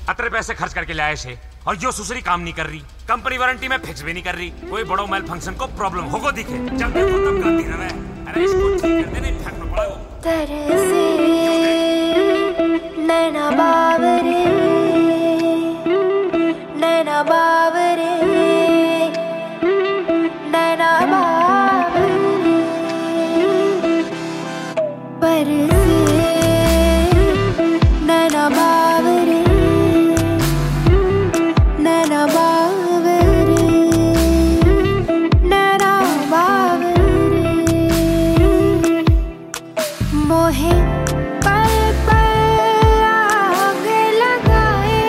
अतरे पैसे खर्च करके लाए से और जो सुसरी काम नहीं कर रही, कंपनी वारंटी में फिक्स भी नहीं कर रही, कोई बड़ो मेल फंक्शन को प्रॉब्लम होगो दिखे, जब देखो तब गाती रहे। अरे इसको ठीक कर देने फेंकना पड़ा वो। तरसे नैना बावरे, नैना बावरे, नैना बावरे, परसे नैना बावरे, नैना बावरे, नैना बावरे, मोहे पल पल आग लगाए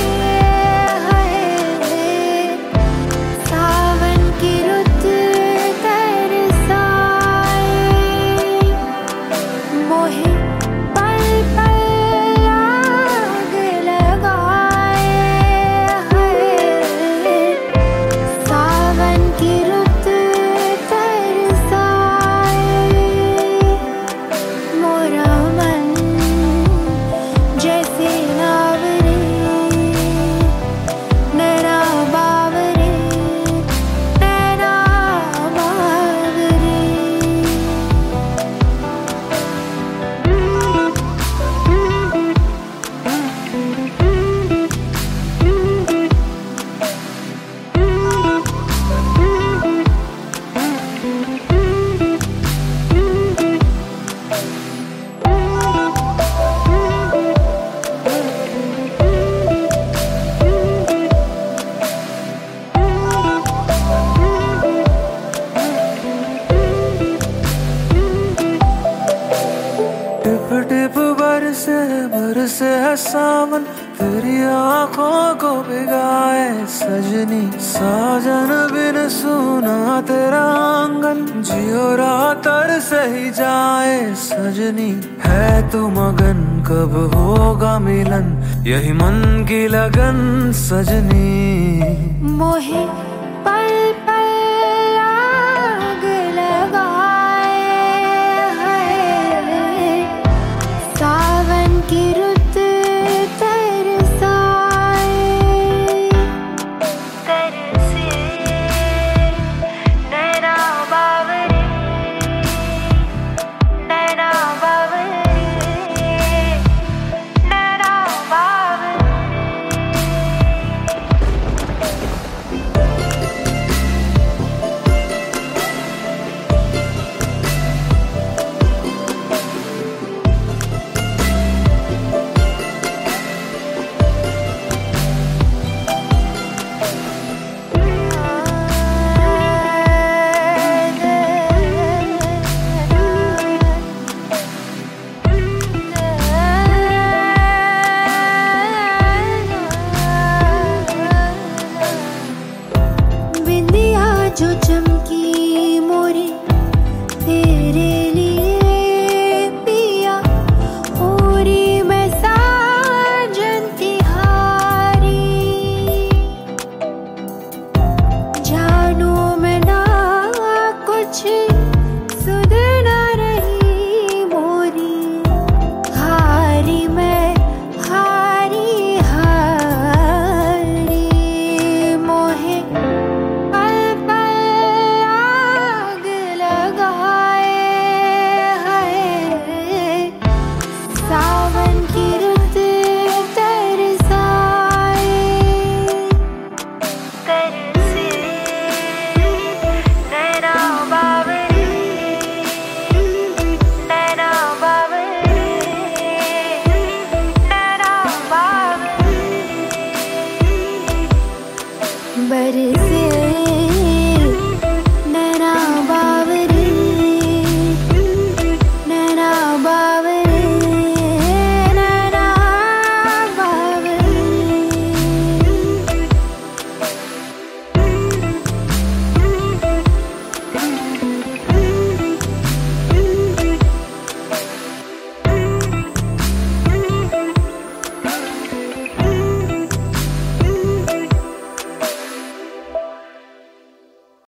है, सावन की रुत तरसाए, मोहे पल पल आग लगाए है, सावन की रुत तरसाए, मोरा मन जैसे नावरे, नैना बावरे, नैना बावरे। टिप टिप बरसे बरसे है सावन, तेरी आंखों को भिगाए सजनी, साजन बिन सुना तेरा आंगन, जियो रात से ही जाए सजनी, है तू मगन कब होगा मिलन, यही मन की लगन सजनी, मोहे पल पल